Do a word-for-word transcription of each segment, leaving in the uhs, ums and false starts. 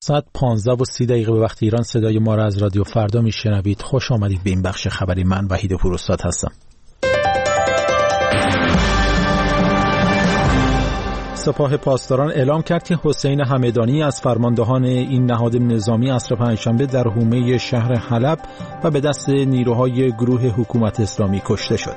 ساعت پانزده و سی دقیقه به وقت ایران. صدای ما را از رادیو فردا میشنوید. خوش آمدید به این بخش خبری. من وحید پوراستاد هستم. سپاه پاسداران اعلام کرد که حسین همدانی از فرماندهان این نهاد نظامی عصر پنجشنبه در حومه شهر حلب و به دست نیروهای گروه حکومت اسلامی کشته شد.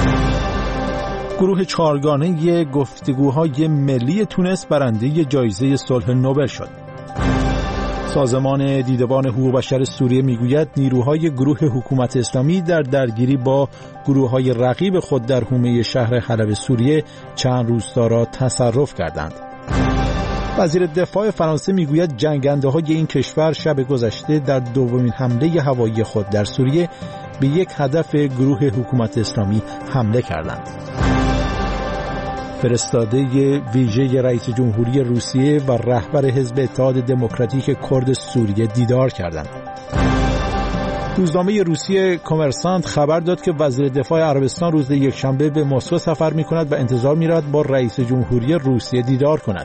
گروه چهارگانه گفتگوهای ملی تونس برنده جایزه صلح نوبل شد. سازمان دیدبان حقوق بشر سوریه میگوید نیروهای گروه حکومت اسلامی در درگیری با گروه‌های رقیب خود در حومه شهر حلب سوریه چند روستا را تصرف کردند. وزیر دفاع فرانسه میگوید جنگنده‌های این کشور شب گذشته در دومین حمله هوایی خود در سوریه به یک هدف گروه حکومت اسلامی حمله کردند. فرستاده ویژه رئیس جمهوری روسیه و رهبر حزب اتحاد دموکراتیک کرد سوریه دیدار کردند. روزنامه روسیه کامرسانت خبر داد که وزیر دفاع عربستان روز یکشنبه به مسکو سفر می‌کند و انتظار می‌رود با رئیس جمهوری روسیه دیدار کند.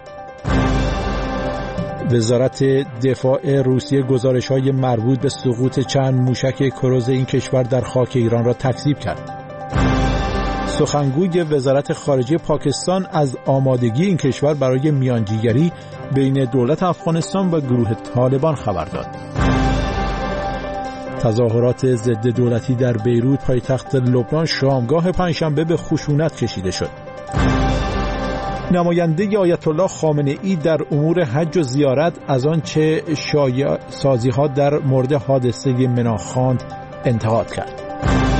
وزارت دفاع روسیه گزارش‌های مربوط به سقوط چند موشک کروز این کشور در خاک ایران را تکذیب کرد. سخنگوی وزارت خارجه پاکستان از آمادگی این کشور برای میانجیگری بین دولت افغانستان و گروه طالبان خبر داد. تظاهرات ضد دولتی در بیروت پایتخت لبنان شامگاه پنجشنبه به خشونت کشیده شد. نماینده آیت الله خامنه ای در امور حج و زیارت از آنچه شایع سازی‌ها در مورد حادثه مناخاند انتقاد کرد.